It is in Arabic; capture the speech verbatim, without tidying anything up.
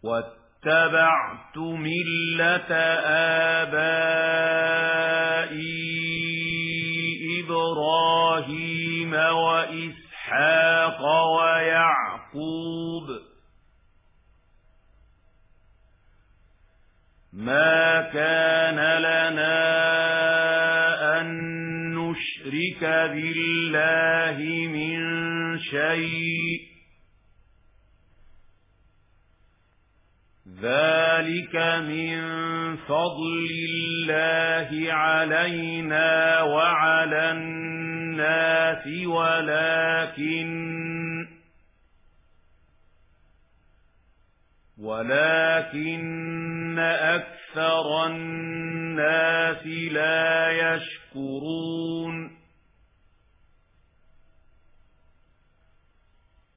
واتبعت ملة آبائي إبراهيم وإسحاق ويعقوب ما كان لنا أن نشرك بالله من شيء ذلك من فضل الله علينا وعلى الناس ولكن ولكن أكثر الناس لا يشكرون